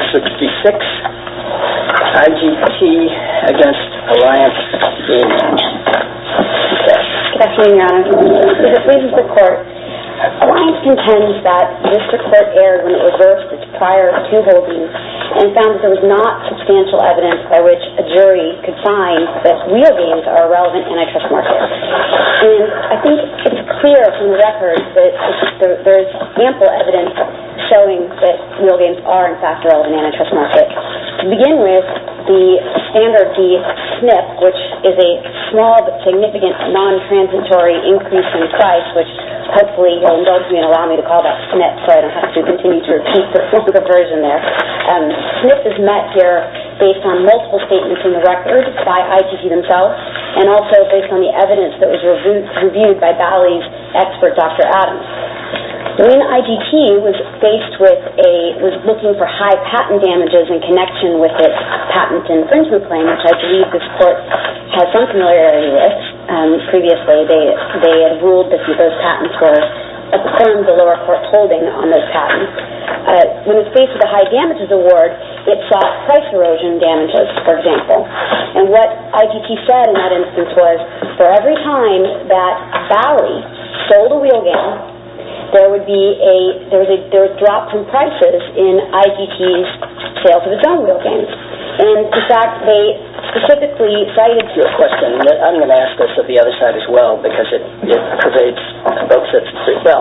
66, IGT against Alliance Gaming. Good afternoon, Your Honor. If it pleases the Court, Alliance contends that the District Court erred when it reversed its prior two holdings and found that there was not substantial evidence by which a jury could find that wheel games are a relevant antitrust market. And I think it's clear from the record that there's ample evidence showing that wheel games are, in fact, a relevant antitrust market. To begin with, the standard, the SNP, which is a small but significant non-transitory increase in price, which hopefully you'll indulge me and allow me to call that SNP so I don't have to continue to repeat the longer version there. SNP is met here based on multiple statements in the record by IGT themselves and also based on the evidence that was reviewed by Bally's expert, Dr. Adams. When IGT was looking for high patent damages in connection with its patent infringement claim, which I believe this Court has some familiarity with, previously they had ruled that those patents were affirmed the lower court's holding on those patents. When it was faced with a high damages award, it sought price erosion damages, for example. And what IGT said in that instance was, for every time that Bally sold a wheel game, there was a drop from prices in IGT's sales of its own wheel games. And in fact, they specifically cited your question. I'm going to ask this of the other side as well because it pervades both sides as well.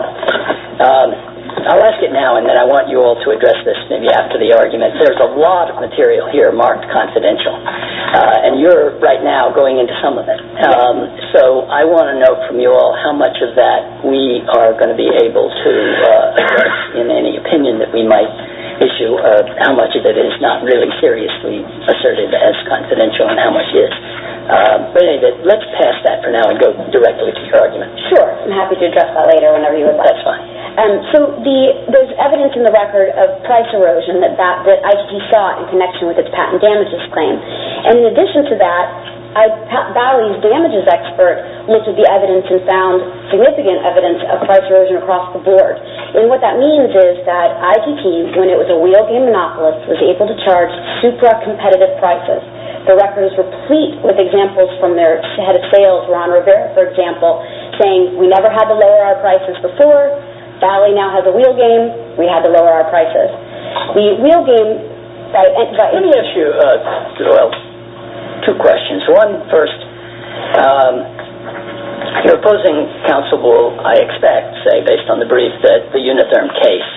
I'll ask it now, and then I want you all to address this maybe after the argument. There's a lot of material here marked confidential, and you're right now going into some of it. So I want to know from you all how much of that we are going to be able to address in any opinion that we might issue, how much of it is not really seriously asserted as confidential and how much is. But anyway, let's pass that for now and go directly to your argument. Sure. I'm happy to address that later whenever you would like. That's fine. So there's evidence in the record of price erosion that IGT saw in connection with its patent damages claim. And in addition to that, Bally's damages expert looked at the evidence and found significant evidence of price erosion across the board. And what that means is that IGT, when it was a wheel game monopolist, was able to charge supra-competitive prices. The record is replete with examples from their head of sales, Ron Rivera, for example, saying, we never had to lower our prices before. Bally now has a wheel game. We had to lower our prices. The wheel game... Let me ask you, two questions. One, first, your opposing counsel will, I expect, say, based on the brief, that the Unitherm case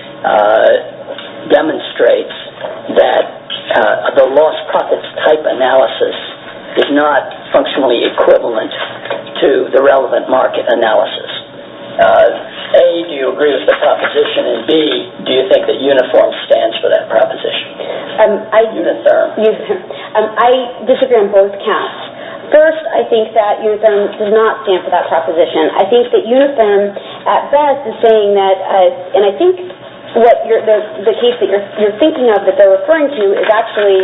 demonstrates that the lost profits type analysis is not functionally equivalent to the relevant market analysis. A, do you agree with the proposition? And B, do you think that Uniform stands for that proposition? Unitherm. I disagree on both counts. First, I think that Unitherm does not stand for that proposition. I think that Unitherm, at best, is saying that, and I think what the case that you're thinking of that they're referring to is actually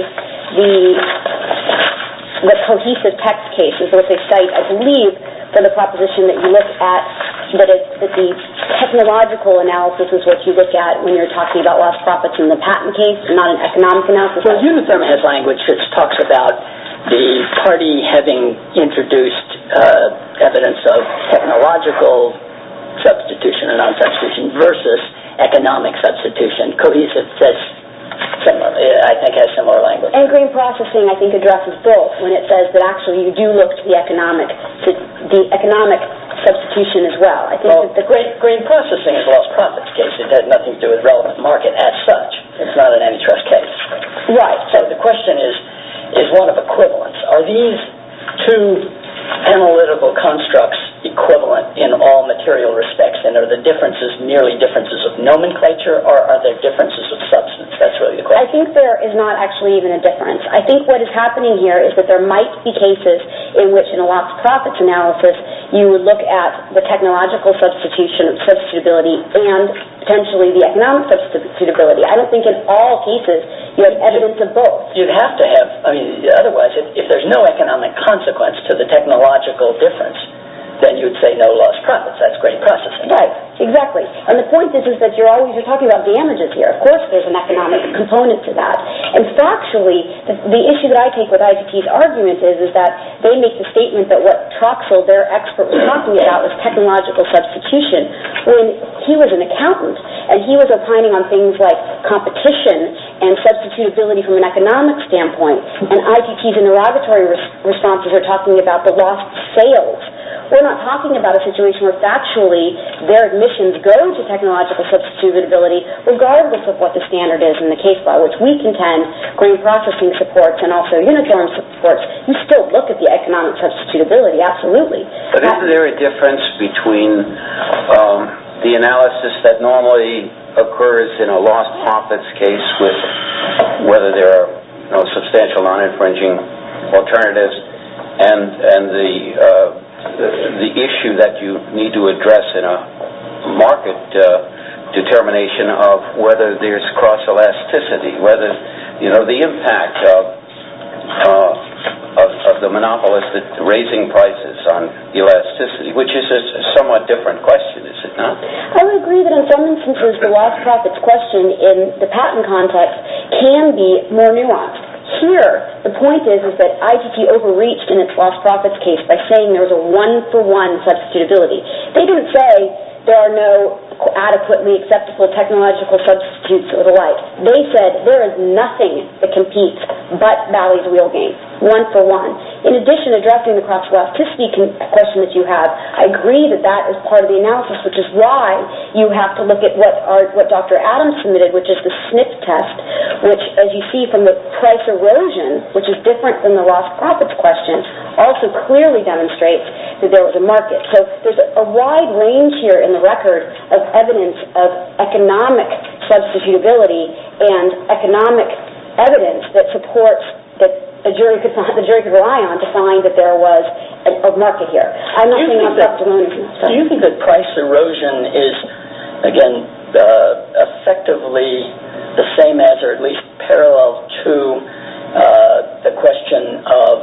the cohesive text case is what they cite, I believe, for the proposition that you look at, that the technological analysis is what you look at when you're talking about lost profits in the patent case, not an economic analysis. Well, Unitherm has language that talks about the party having introduced evidence of technological substitution and non-substitution versus economic substitution. Cohesive says similar, I think has similar language. And grain processing, I think, addresses both when it says that actually you do look to the economic substitution as well. I think the grain processing is a lost profits case. It has nothing to do with relevant market as such. It's not an antitrust case. Right. So the question is one of equivalence. Are these two analytical constructs equivalent in all material respects, and are the differences merely differences of nomenclature, or are there differences of substance? That's really the question. I think there is not actually even a difference. I think what is happening here is that there might be cases in which in a lost profits analysis you would look at the technological substitutability and potentially the economic substitutability. I don't think in all cases you have evidence of both. You'd have to have, otherwise if there's no economic consequence to the technological difference, then you'd say no lost profits. That's grain processing. Right. Exactly. And the point is that you're talking about damages here. Of course there's an economic component to that. And factually, the issue that I take with ITT's argument is that they make the statement that what Troxel, their expert, was talking about was technological substitution, when he was an accountant, and he was opining on things like competition and substitutability from an economic standpoint. And ITT's interrogatory responses are talking about the lost sales. We're not talking about a situation where factually their admissions go to technological substitutability regardless of what the standard is in the case law, which we contend grain processing supports and also uniform supports. You still look at the economic substitutability, absolutely. But isn't there a difference between the analysis that normally occurs in a lost profits case with whether there are substantial non-infringing alternatives and the issue that you need to address in a market determination of whether there's cross-elasticity, whether the impact of the monopolist raising prices on elasticity, which is a somewhat different question, is it not? I would agree that in some instances the lost profits question in the patent context can be more nuanced. Here, the point is that ITT overreached in its lost profits case by saying there was a one-for-one substitutability. They didn't say there are no adequately acceptable technological substitutes or the like. They said there is nothing that competes but Bally's wheel game, one-for-one. In addition, addressing the cross-elasticity question that you have, I agree that that is part of the analysis, which is why you have to look at what Dr. Adams submitted, which is the SNP test, which, as you see from the price erosion, which is different than the lost profits question, also clearly demonstrates that there was a market. So there's a wide range here in the record of evidence of economic substitutability and economic evidence that supports that the jury could rely on to find that there was a market here. I'm not saying I'm up to loan. Do you think that price erosion is, again, effectively the same as, or at least parallel to, the question of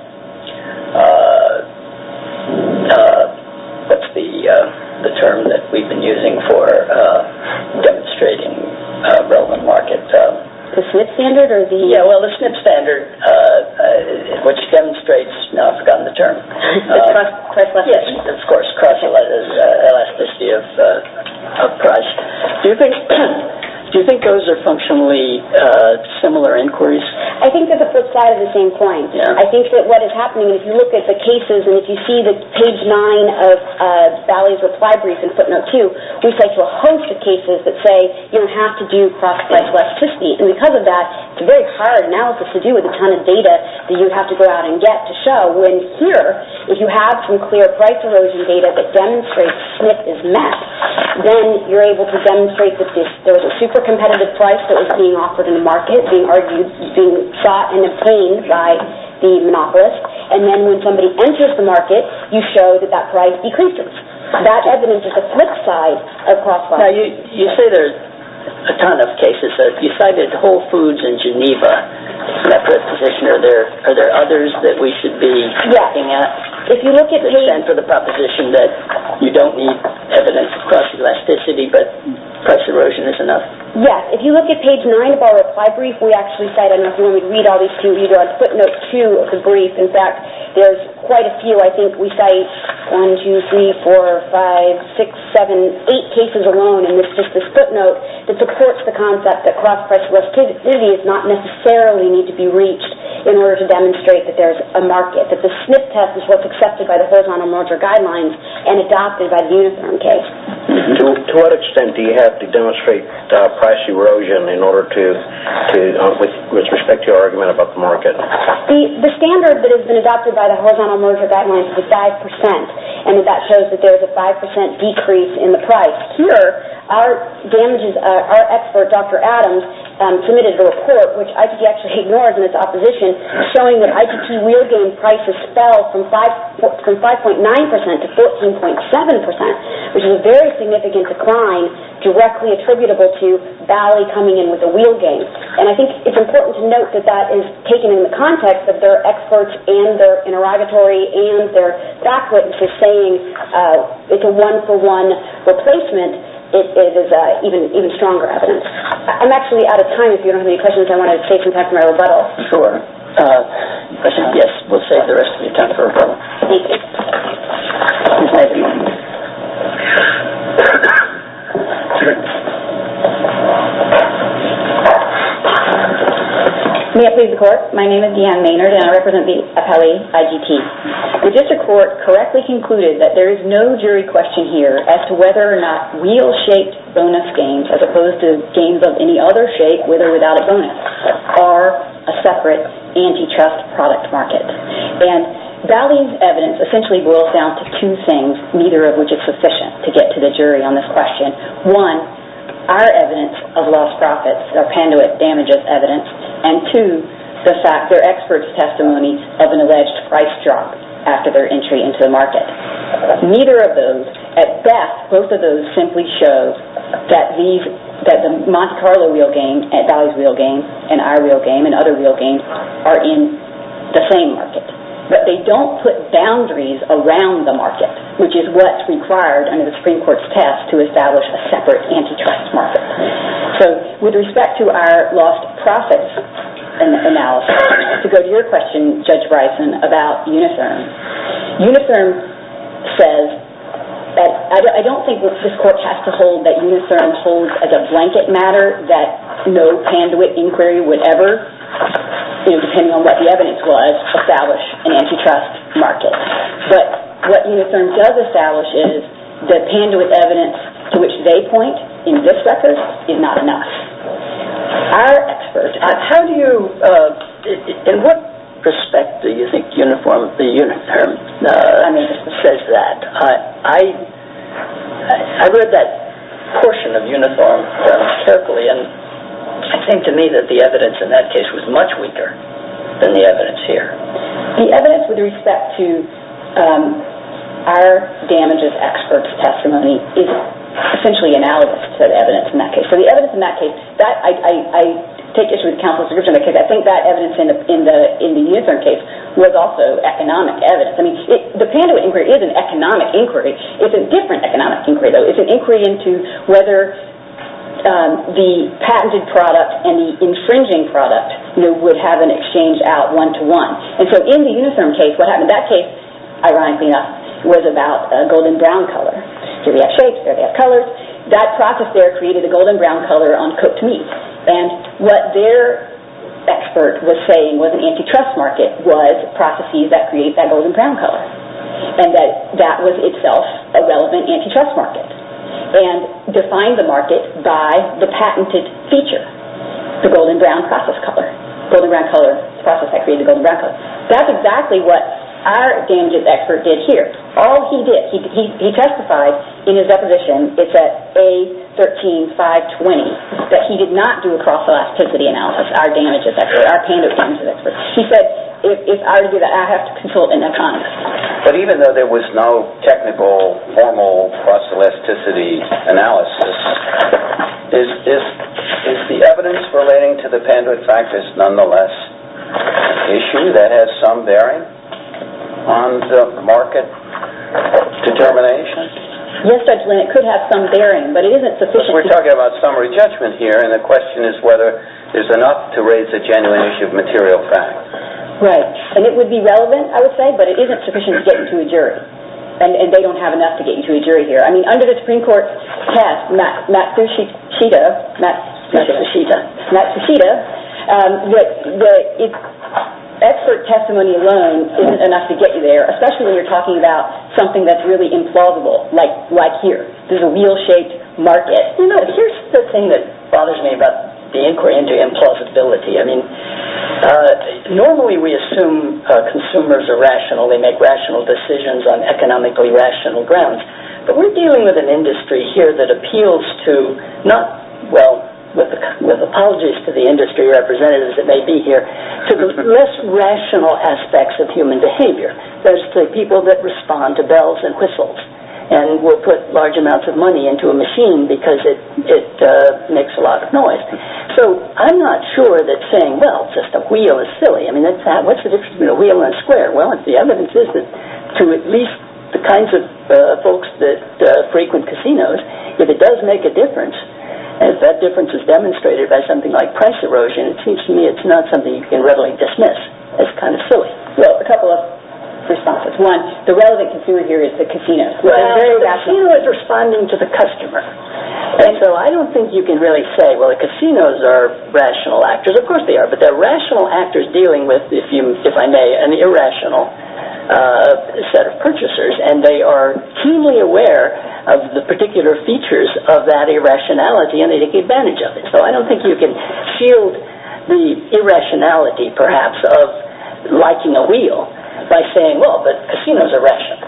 what's the term that we've been using for demonstrating relevant market? The SNP standard or the... Yeah, well, the SNP standard, which demonstrates, now I've forgotten the term. Cross-elasticity. Yes, of course, cross-elasticity of price. Do you think those are functionally similar inquiries? I think they're the flip side of the same coin. Yeah. I think that what is happening, if you look at the cases and if you see the page 9 of Bally's reply brief in footnote 2, we cite to a host of cases that say you don't have to do cross-price elasticity. And because of that, it's a very hard analysis to do with a ton of data that you have to go out and get to show. When here, if you have some clear price erosion data that demonstrates SNP is met, then you're able to demonstrate that there was a super competitive price that was being offered in the market, being sought and obtained by the monopolist, and then when somebody enters the market, you show that price decreases. That evidence is the flip side of cross-price. Now, you say there's a ton of cases. You cited Whole Foods in Geneva in that position. Are there others that we should be looking at? If you look at that stand for the proposition that you don't need evidence of cross-elasticity, but price erosion is enough? Yes. If you look at page 9 of our reply brief, we actually cite, I don't know if you want me to read all these to you, on footnote 2 of the brief. In fact, there's quite a few. I think we cite 1, 2, 3, 4, 5, 6, 7, 8 cases alone in this footnote that supports the concept that cross-price elasticity does not necessarily need to be reached in order to demonstrate that there's a market, that the SNP test is what's accepted by the horizontal merger guidelines and adopted by the Unitherm case. To what extent do you have to demonstrate price erosion in order with respect to your argument about the market? The standard that has been adopted by the horizontal merger guidelines is 5%, and that shows that there's a 5% decrease in the price. Here, our expert, Dr. Adams, submitted a report, which ITT actually ignores in its opposition, showing that ITT wheel game prices fell from 5.9% to 14.7%, which is a very significant decline directly attributable to Bally coming in with a wheel game. And I think it's important to note that that is taken in the context of their experts and their interrogatory and their fact witnesses saying it's a one-for-one replacement. It is even stronger evidence. I'm actually out of time. If you don't have any questions, I want to save some time for my rebuttal. Sure. Question? Yes, we'll save the rest of your time for rebuttal. Thank you. Ms. Maynard. May it please the Court, my name is Deanne Maynard and I represent the appellee IGT. The District Court correctly concluded that there is no jury question here as to whether or not wheel-shaped bonus games, as opposed to games of any other shape with or without a bonus, are a separate antitrust product market. And Bally's evidence essentially boils down to two things, neither of which is sufficient to get to the jury on this question. One, our evidence of lost profits, our Panduit damages evidence, and two, the fact their experts' testimony of an alleged price drop after their entry into the market. Neither of those, at best, both of those simply show that the Monte Carlo wheel game, at Bally's wheel game, and our wheel game, and other wheel games are in the same market. But they don't put boundaries around the market, which is what's required under the Supreme Court's test to establish a separate antitrust market. So with respect to our lost profits analysis, to go to your question, Judge Bryson, about Unitherm, Unitherm says that I don't think this Court has to hold that Unitherm holds as a blanket matter that no Panduit inquiry would ever, depending on what the evidence was, establish an antitrust market. But what Unitherm does establish is the Panduit evidence to which they point in this record is not enough. Our experts... How do you... in what respect do you think Unitherm says that? I read that portion of Unitherm carefully, and it seemed to me that the evidence in that case was much weaker than the evidence here. The evidence with respect to our damages experts' testimony is essentially analogous to the evidence in that case. So the evidence in that case, that I take issue with counsel's description of the case. I think that evidence in the Unitherm case was also economic evidence. I mean, the Panduit inquiry is an economic inquiry. It's a different economic inquiry, though. It's an inquiry into whether the patented product and the infringing product would have an exchange out one-to-one. And so in the Unitherm case, what happened in that case, ironically enough, was about a golden brown color. Here we have shapes, there we have colors. That process there created a golden brown color on cooked meat. And what their expert was saying was an antitrust market was processes that create that golden brown color. And that was itself a relevant antitrust market. And defined the market by the patented feature, the golden brown process color. Golden brown color process that created the golden brown color. That's exactly what our damages expert did here. All he did, he testified in his deposition, it's at A13520, that he did not do a cross-elasticity analysis, our damages expert, our Panduit damages expert. He said, if I were to do that, I have to consult an economist. But even though there was no technical, formal cross-elasticity analysis, is the evidence relating to the Panduit factors nonetheless an issue that has some bearing on the market determination? Yes, Judge Lynn, it could have some bearing, but it isn't sufficient. We're talking about summary judgment here, and the question is whether there's enough to raise a genuine issue of material fact. Right, and it would be relevant, I would say, but it isn't sufficient to get into a jury. And they don't have enough to get you to a jury here. I mean, under the Supreme Court test, Matsushita, expert testimony alone isn't enough to get you there, especially when you're talking about something that's really implausible, like here. There's a wheel-shaped market. Here's the thing that bothers me about the inquiry into implausibility. I mean, normally we assume consumers are rational. They make rational decisions on economically rational grounds. But we're dealing with an industry here that appeals to not, well, with apologies to the industry representatives that may be here, to the less rational aspects of human behavior. There's the people that respond to bells and whistles and will put large amounts of money into a machine because it makes a lot of noise. So I'm not sure that saying, well, just a wheel is silly. I mean, what's the difference between a wheel and a square? Well, if the evidence is that to at least the kinds of folks that frequent casinos, if it does make a difference, and if that difference is demonstrated by something like price erosion, it seems to me it's not something you can readily dismiss as kind of silly. Well, a couple of responses. One, the relevant consumer here is the casino. Well, the casino is responding to the customer. And so I don't think you can really say, well, the casinos are rational actors. Of course they are, but they're rational actors dealing with, if I may, an irrational set of purchasers, and they are keenly aware of the particular features of that irrationality, and they take advantage of it. So I don't think you can shield the irrationality, perhaps, of liking a wheel by saying, well, but casinos are rational.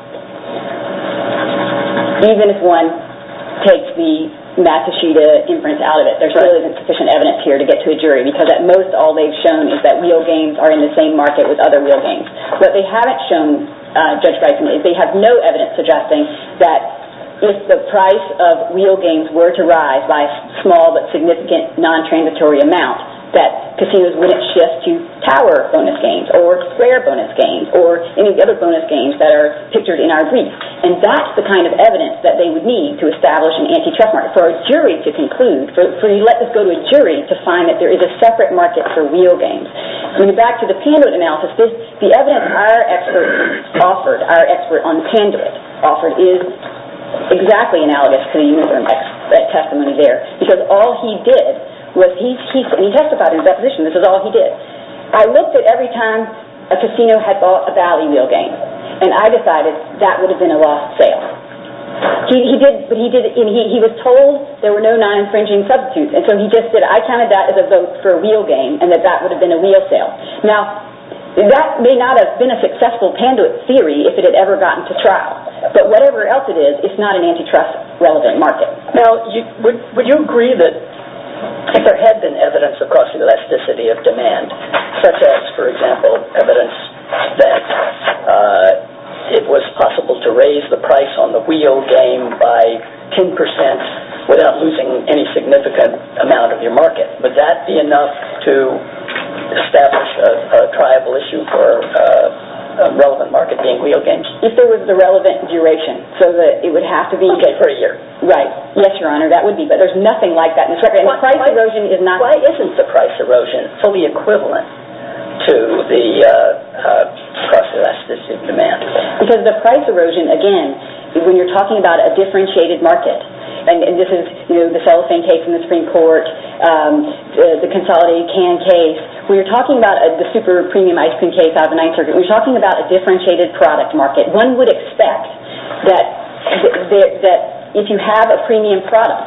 Even if one takes the Matsushita inference out of it, there still isn't sufficient evidence here to get to a jury, because at most all they've shown is that wheel games are in the same market with other wheel games. What they haven't shown, Judge Bryson, is they have no evidence suggesting that if the price of wheel games were to rise by a small but significant non-transitory amount, that casinos wouldn't shift to tower bonus games or square bonus games or any of the other bonus games that are pictured in our brief. And that's the kind of evidence that they would need to establish an antitrust market. For a jury to conclude, for you to let this go to a jury to find that there is a separate market for wheel games. When back to the Panduit analysis, the evidence our expert on Panduit offered is exactly analogous to the Unitherm testimony there, because all he did was he testified in his deposition. This is all he did. I looked at every time a casino had bought a Bally wheel game, and I decided that would have been a lost sale. He was told there were no non-infringing substitutes, and so he just did. I counted that as a vote for a wheel game, and that would have been a wheel sale. Now, that may not have been a successful Panduit theory if it had ever gotten to trial, but whatever else it is, it's not an antitrust relevant market. Now, would you agree that if there had been evidence of cost elasticity of demand, such as, for example, evidence that it was possible to raise the price on the wheel game by 10% without losing any significant amount of your market, would that be enough to establish a triable issue for a relevant market being wheel games? If there was the relevant duration, so that it would have to be... Okay, for a year. Right. Yes, Your Honor, that would be, but there's nothing like that in this record. And price erosion is not... Why isn't the price erosion fully equivalent to the cost elasticity of demand? Because the price erosion, again, when you're talking about a differentiated market, and this is, the cellophane case in the Supreme Court, the consolidated can case. When you're talking about the super premium ice cream case out of the Ninth Circuit, when you're talking about a differentiated product market, one would expect that if you have a premium product,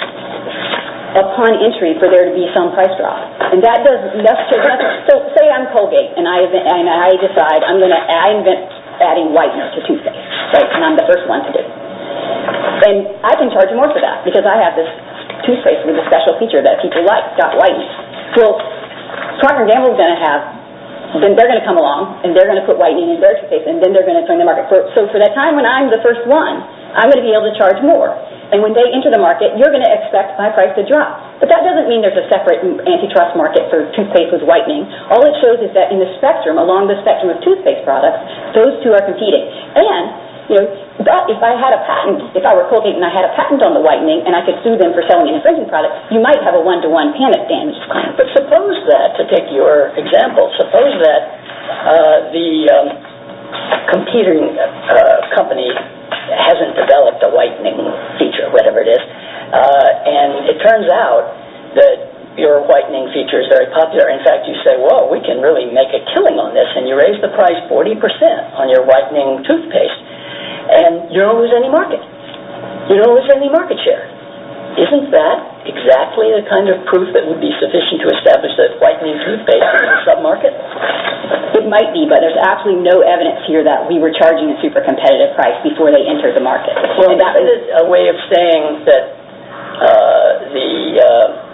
upon entry for there to be some price drop. And that does nothing. So say I'm Colgate, and I decide I invent adding whitener to toothpaste, right? And I'm the first one to do it. And I can charge more for that because I have this toothpaste with a special feature that people like, got whitening. Well, Procter & Gamble is going to have, then they're going to come along and they're going to put whitening in their toothpaste, and then they're going to turn the market. So for that time when I'm the first one, I'm going to be able to charge more. And when they enter the market, you're going to expect my price to drop. But that doesn't mean there's a separate antitrust market for toothpaste with whitening. All it shows is that in the spectrum, along the spectrum of toothpaste products, those two are competing. And but if I had a patent, if I were Colgate and I had a patent on the whitening and I could sue them for selling an infringing product, you might have a one-to-one panic damage claim. But suppose that, to take your example, suppose that the competing company hasn't developed a whitening feature, whatever it is, and it turns out that your whitening feature is very popular. In fact, you say, whoa, we can really make a killing on this, and you raise the price 40% on your whitening toothpaste. And you don't lose any market. You don't lose any market share. Isn't that exactly the kind of proof that would be sufficient to establish that whitening toothpaste is a sub-market? It might be, but there's absolutely no evidence here that we were charging a super competitive price before they entered the market. Well, that is a way of saying that the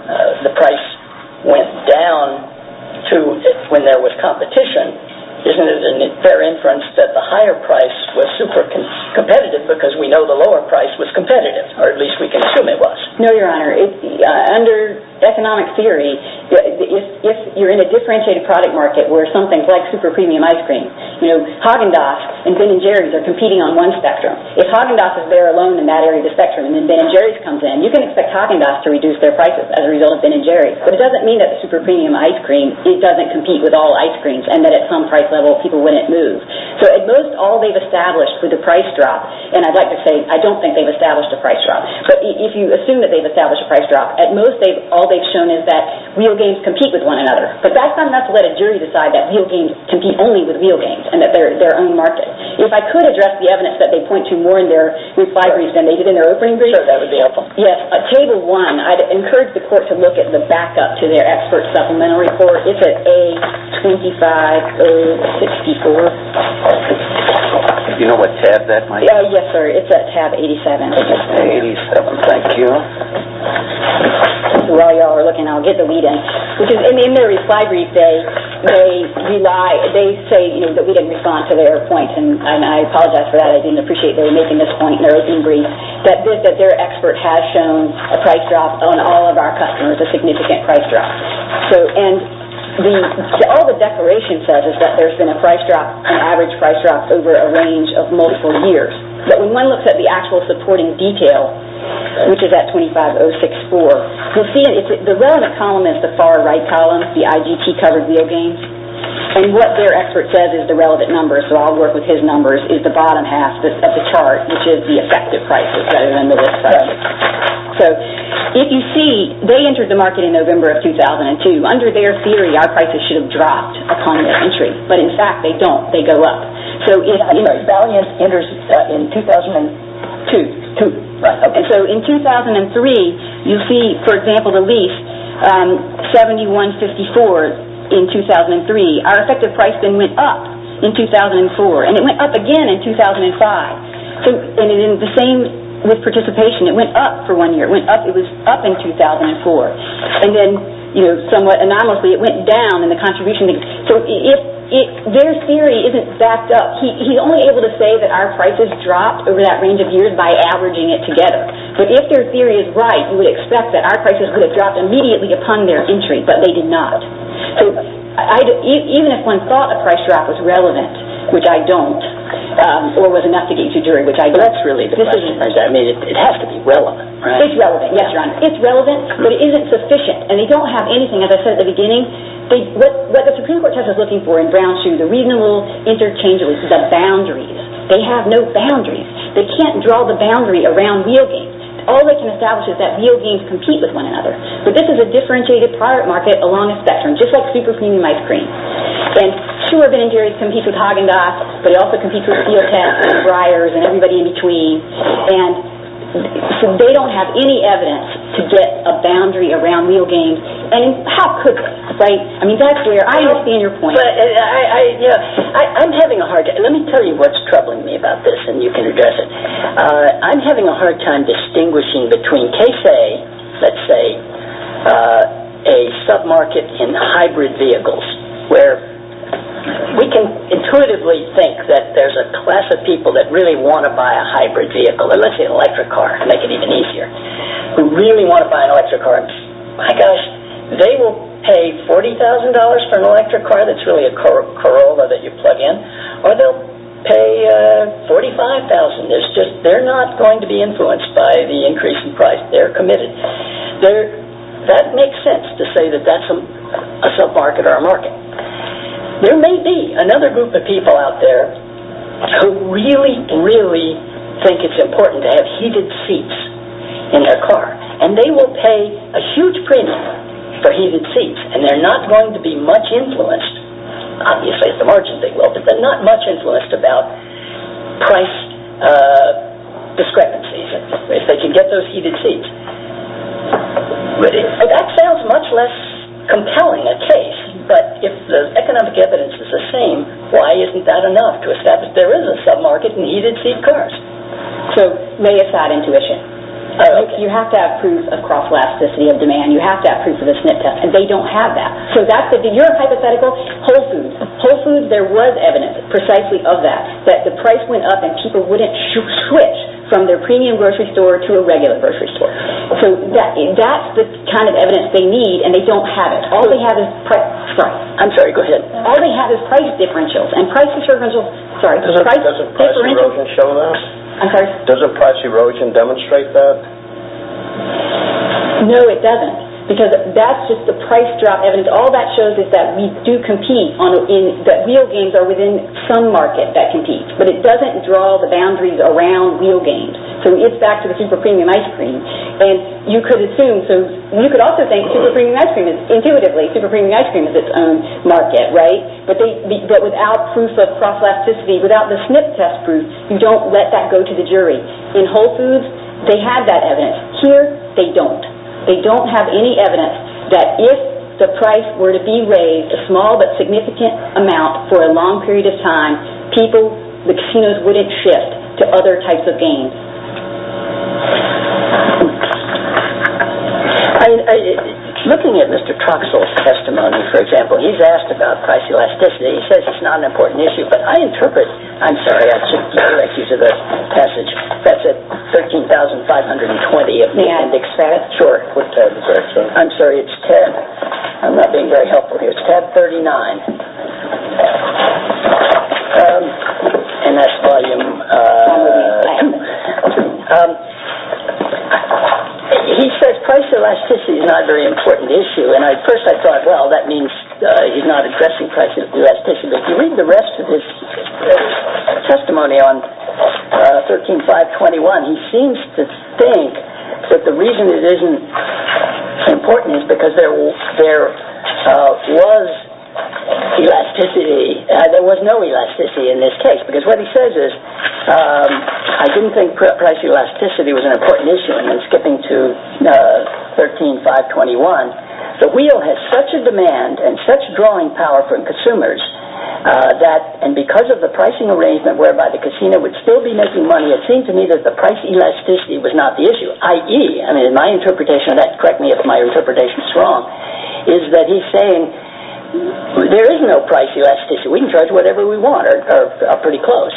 the price went down to when there was competition, isn't it a fair inference that the higher price was super competitive because we know the lower price was competitive, or at least we can assume it was? No, Your Honor. Under economic theory, if you're in a differentiated product market where something like super premium ice cream, Haagen-Dazs and Ben & Jerry's are competing on one spectrum. If Haagen-Dazs is there alone in that area of the spectrum and then Ben & Jerry's comes in, you can expect Haagen-Dazs to reduce their prices as a result of Ben & Jerry's. But it doesn't mean that the super premium ice cream, it doesn't compete with all ice creams and that at some price level people wouldn't move. So at most, all they've established with the price drop, and I'd like to say I don't think they've established a price drop, but if you assume that they've established a price drop, at most all they've shown is that real games compete with one another. But that's not enough to let a jury decide that real games compete only with real games and that they're their own market. If I could address the evidence that they point to more in their reply briefs than they did in their opening brief. Sure, that would be helpful. Yes, Table 1, I'd encourage the court to look at the backup to their expert supplemental report. It's at A25064. You know what tab that might be? Yes, sir. It's at tab 87. 87, thank you. While y'all are looking, I'll get the lead in. Which is in their reply brief, they say that we didn't respond to their point, and I apologize for that. I didn't appreciate they were making this point in their opening brief that their expert has shown a price drop on all of our customers, a significant price drop. So all the declaration says is that there's been a price drop, an average price drop over a range of multiple years. But when one looks at the actual supporting detail, which is at 25064, you'll see the relevant column is the far right column, the IGT covered wheel games. And what their expert says is the relevant number, so I'll work with his numbers, is the bottom half of the chart, which is the effective prices rather than the list prices. So if you see, they entered the market in November of 2002. Under their theory, our prices should have dropped upon their entry, but in fact they don't. They go up. So Valiant enters in 2002. Right. Okay. And so in 2003, you'll see, for example, the lease 7154 in 2003. Our effective price then went up in 2004, and it went up again in 2005. So, and in the same with participation, it went up for 1 year. It was up in 2004, and then somewhat anomalously, it went down in the contribution. So if their theory isn't backed up, he's only able to say that our prices dropped over that range of years by averaging it together. But if their theory is right, you would expect that our prices would have dropped immediately upon their entry, but they did not. So even if one thought a price drop was relevant, which I don't, or was enough to get you to jury, which I don't. Well, that's really the question. I mean, it has to be relevant, right? It's relevant, yes, Your Honor. It's relevant, but it isn't sufficient. And they don't have anything, as I said at the beginning, what the Supreme Court test is looking for in Brown Shoe, the reasonable interchangeability, the boundaries. They have no boundaries. They can't draw the boundary around wheel games. All they can establish is that wheel games compete with one another. But this is a differentiated product market along a spectrum, just like super premium ice cream. And sure, Ben & Jerry's competes with Haagen-Dazs, but it also competes with Steel Test and Breyers and everybody in between. And so they don't have any evidence to get a boundary around wheel games. And how could they, right? I mean, that's where I understand your point. But I'm having a hard time. Let me tell you what's troubling me about this, and you can address it. I'm having a hard time distinguishing between case A, let's say, a submarket in hybrid vehicles, where we can intuitively think that there's a class of people that really want to buy a hybrid vehicle, or let's say an electric car, to make it even easier, who really want to buy an electric car. My gosh, they will pay $40,000 for an electric car that's really a Corolla that you plug in, or they'll pay $45,000. They're not going to be influenced by the increase in price. They're committed. That makes sense to say that that's a submarket or a market. There may be another group of people out there who really, really think it's important to have heated seats in their car, and they will pay a huge premium for heated seats, and they're not going to be much influenced. Obviously, at the margin they will, but they're not much influenced about price discrepancies if they can get those heated seats. That sounds much less compelling a case, but if the economic evidence is the same, why isn't that enough to establish there is a submarket in heated seat cars? So lay aside intuition. You have to have proof of cross-elasticity of demand. You have to have proof of the SNP test, and they don't have that. So that's your hypothetical. Whole Foods, there was evidence precisely of that the price went up and people wouldn't switch from their premium grocery store to a regular grocery store. So that's the kind of evidence they need, and they don't have it. All they have is price. Sorry. I'm sorry, go ahead. All they have is price differentials, and price differentials. Sorry. Doesn't price erosion show that? I'm sorry? Doesn't price erosion demonstrate that? No, it doesn't. Because that's just the price drop evidence. All that shows is that we do compete that wheel games are within some market that competes, but it doesn't draw the boundaries around wheel games. So it's back to the super premium ice cream. And you could assume, so you could also think super premium ice cream is, intuitively, super premium ice cream is its own market, right? But without proof of cross-elasticity, without the SNP test proof, you don't let that go to the jury. In Whole Foods, they had that evidence. Here, they don't. They don't have any evidence that if the price were to be raised a small but significant amount for a long period of time, the casinos wouldn't shift to other types of games. Looking at Mr. Troxell's testimony, for example, he's asked about price elasticity. He says it's not an important issue, but I interpret, I'm sorry, I should direct you to the passage. That's at 13,520 of the appendix. Sure. What tab is that, sir? I'm sorry, it's tab. I'm not being very helpful here. It's tab 39. And that's volume 2. He says price elasticity is not a very important issue, and at first I thought, well, that means he's not addressing price elasticity. But if you read the rest of his testimony on 13.521, he seems to think that the reason it isn't important is because there was elasticity. There was no elasticity in this case, because what he says is, I didn't think price elasticity was an important issue, and then skipping to 13.521, the wheel has such a demand and such drawing power from consumers and because of the pricing arrangement whereby the casino would still be making money, it seemed to me that the price elasticity was not the issue, i.e., in my interpretation of that, correct me if my interpretation is wrong, is that he's saying there is no price elasticity. We can charge whatever we want, or pretty close.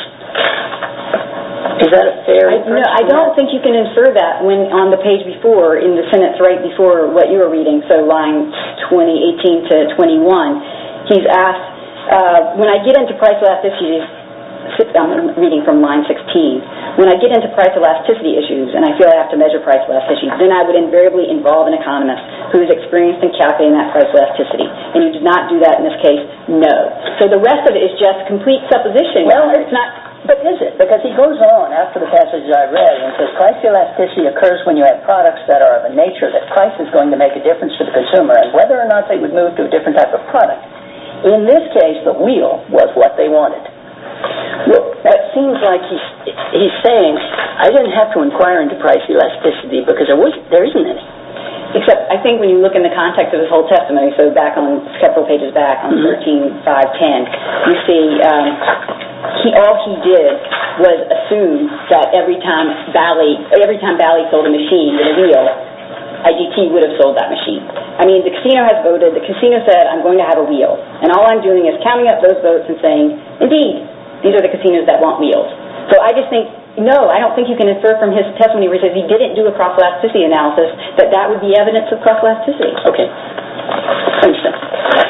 Is that a fair inference? No, I don't think you can infer that when on the page before, in the sentence right before what you were reading, so lines 18 to 21, he's asked, when I get into price elasticity, I'm reading from line 16, when I get into price elasticity issues and I feel I have to measure price elasticity, then I would invariably involve an economist who is experienced in calculating that price elasticity. And you did not do that in this case? No. So the rest of it is just complete supposition. Well, it's not. But is it? Because he goes on after the passage I read and says price elasticity occurs when you have products that are of a nature that price is going to make a difference to the consumer and whether or not they would move to a different type of product. In this case, the wheel was what they wanted. Well, that seems like he's saying I didn't have to inquire into price elasticity because there isn't any. Except I think when you look in the context of his whole testimony, so back on several pages back on 13.510, you see all he did was assume that every time Bally sold a machine with a wheel, IGT would have sold that machine. I mean, the casino has voted. The casino said, I'm going to have a wheel. And all I'm doing is counting up those votes and saying, indeed, these are the casinos that want wheels. So I just think, no, I don't think you can infer from his testimony where he says he didn't do a cross-elasticity analysis that would be evidence of cross-elasticity. Okay. Understand.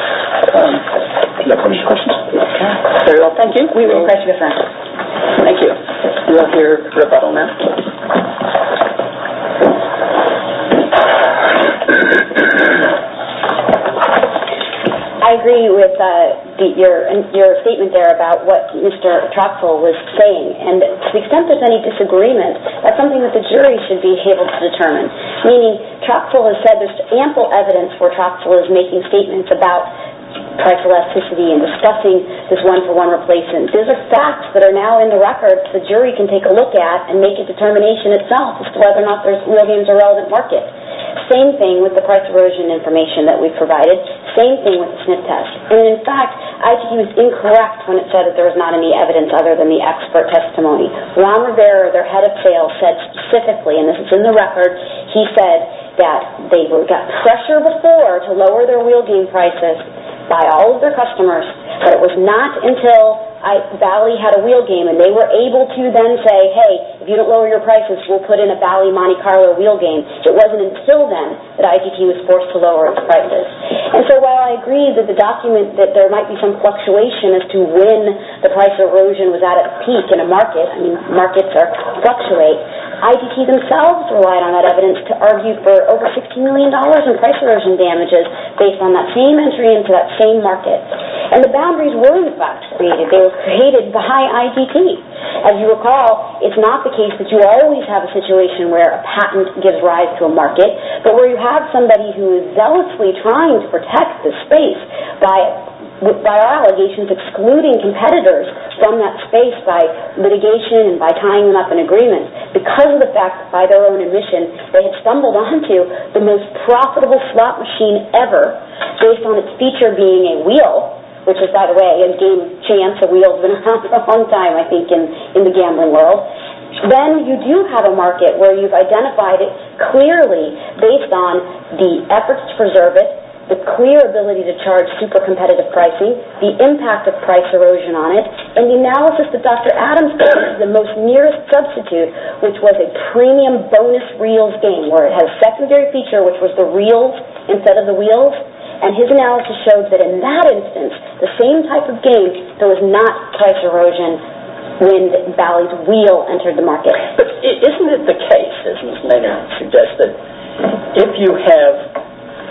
Any questions? Very well, thank you. We will press you, friend. Thank you. We'll hear rebuttal now. I agree with your statement there about what Mr. Troxell was saying, and to the extent there's any disagreement, that's something that the jury should be able to determine. Meaning, Troxell has said there's ample evidence where Troxell is making statements about price elasticity and discussing this one-for-one replacement. These are facts that are now in the record the jury can take a look at and make a determination itself as to whether or not there's wheel games a relevant market. Same thing with the price erosion information that we've provided. Same thing with the sniff test. And in fact, ITT was incorrect when it said that there was not any evidence other than the expert testimony. Ron Rivera, their head of sales, said specifically, and this is in the record, he said that they got pressure before to lower their wheel game prices by all of their customers, but it was not until Bally had a wheel game and they were able to then say, hey, if you don't lower your prices, we'll put in a Bally Monte Carlo wheel game. It wasn't until then that ITT was forced to lower its prices. And so while I agree that the document, that there might be some fluctuation as to when the price erosion was at its peak in a market, I mean, markets fluctuate, ITT themselves relied on that evidence to argue for over $16 million in price erosion damages based on that same entry into that same market. And the boundaries were in fact created. They were created by ITT. As you recall, it's not the case that you always have a situation where a patent gives rise to a market, but where you have somebody who is zealously trying to protect the space by our allegations excluding competitors from that space by litigation and by tying them up in agreements because of the fact that by their own admission they had stumbled onto the most profitable slot machine ever based on its feature being a wheel, which is, by the way, in game chance, a wheel's been around for a long time, I think, in the gambling world. Then you do have a market where you've identified it clearly based on the efforts to preserve it, the clear ability to charge super competitive pricing, the impact of price erosion on it, and the analysis that Dr. Adams did, the most nearest substitute, which was a premium bonus reels game, where it has a secondary feature, which was the reels instead of the wheels, and his analysis showed that in that instance, the same type of game, there was not price erosion when Bally's wheel entered the market. But isn't it the case, as Ms. Maynard suggests, that if you have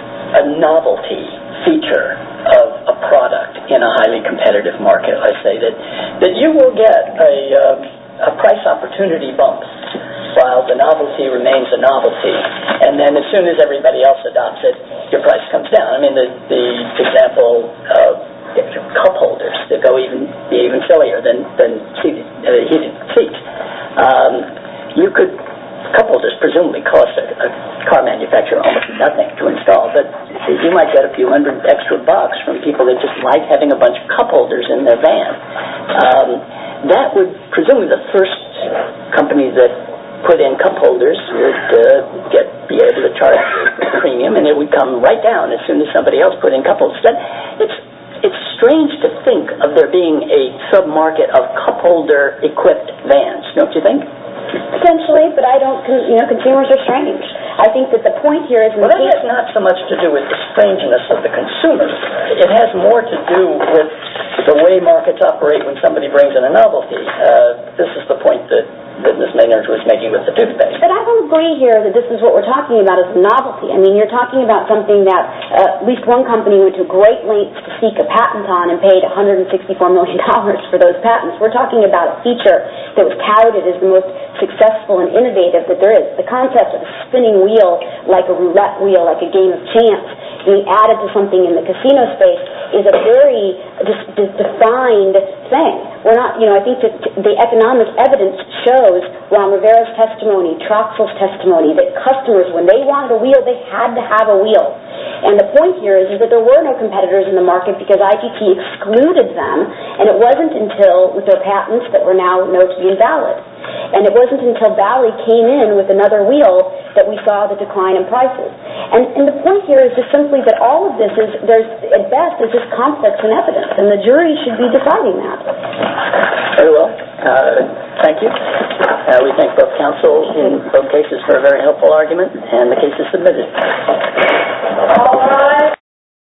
a novelty feature of a product in a highly competitive market, I say that you will get a price opportunity bump while the novelty remains a novelty, and then as soon as everybody else adopts it, your price comes down. I mean, the example of cup holders that be even sillier than heated seats. Cup holders presumably cost a car manufacturer almost nothing to install, but you might get a few $100 extra from people that just like having a bunch of cup holders in their van. That would presumably the first company that put in cup holders would be able to charge a premium, and it would come right down as soon as somebody else put in cup holders. It's strange to think of there being a sub-market of cup holder equipped vans, don't you think? Potentially, but I don't, consumers are strange. I think that the point here is... Well, that has not so much to do with the strangeness of the consumer. It has more to do with the way markets operate when somebody brings in a novelty. This is the point that Ms. Maynard was making with the toothpaste. But I don't agree here that this is what we're talking about as novelty. I mean, you're talking about something that at least one company went to great lengths to seek a patent on and paid $164 million for those patents. We're talking about a feature that was touted as the most successful and innovative that there is. The concept of a spinning wheel, like a roulette wheel, like a game of chance, being added to something in the casino space is a very defined thing. We're not, I think that the economic evidence shows Ron Rivera's testimony, Troxel's testimony, that customers, when they wanted a wheel, they had to have a wheel. And the point here is that there were no competitors in the market because ITT excluded them, and it wasn't until, with their patents that were now known to be invalid, and it wasn't until Bally came in with another wheel that we saw the decline in prices. And the point here is just simply that all of this is, at best, is just complex in evidence, and the jury should be deciding that. Very well. Thank you. We thank both counsel in both cases for a very helpful argument, and the case is submitted.